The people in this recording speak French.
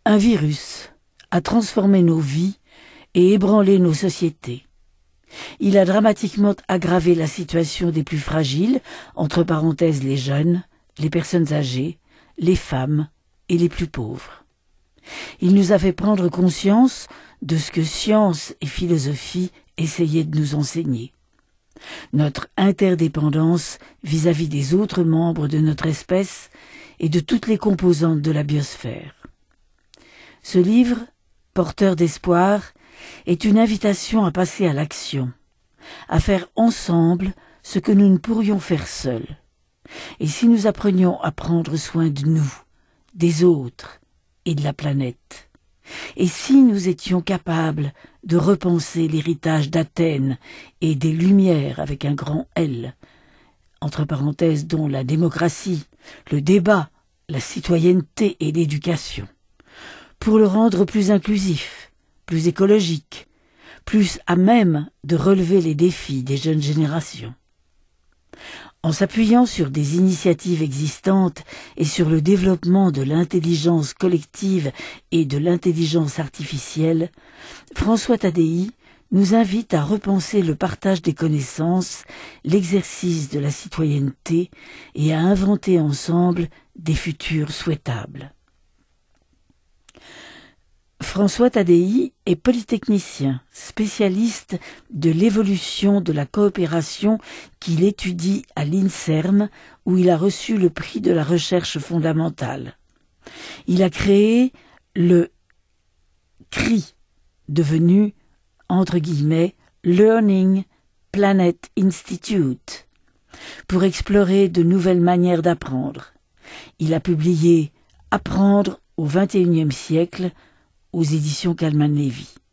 Un virus a transformé nos vies et ébranlé nos sociétés. Il a dramatiquement aggravé la situation des plus fragiles, entre parenthèses les jeunes, les personnes âgées, les femmes et les plus pauvres. Il nous a fait prendre conscience de ce que science et philosophie essayaient de nous enseigner. Notre interdépendance vis-à-vis des autres membres de notre espèce et de toutes les composantes de la biosphère. Ce livre, porteur d'espoir, est une invitation à passer à l'action, à faire ensemble ce que nous ne pourrions faire seuls. Et si nous apprenions à prendre soin de nous, des autres et de la planète, et si nous étions capables de repenser l'héritage d'Athènes et des Lumières avec un grand L, entre parenthèses dont la démocratie, le débat, la citoyenneté et l'éducation, pour le rendre plus inclusif, plus écologique, plus à même de relever les défis des jeunes générations. En s'appuyant sur des initiatives existantes et sur le développement de l'intelligence collective et de l'intelligence artificielle, François Tadei nous invite à repenser le partage des connaissances, l'exercice de la citoyenneté et à inventer ensemble des futurs souhaitables. François Tadei est polytechnicien, spécialiste de l'évolution de la coopération qu'il étudie à l'INSERM, où il a reçu le prix de la recherche fondamentale. Il a créé le CRI, devenu, entre guillemets, Learning Planet Institute, pour explorer de nouvelles manières d'apprendre. Il a publié « Apprendre au XXIe siècle » aux éditions Calman Lévy.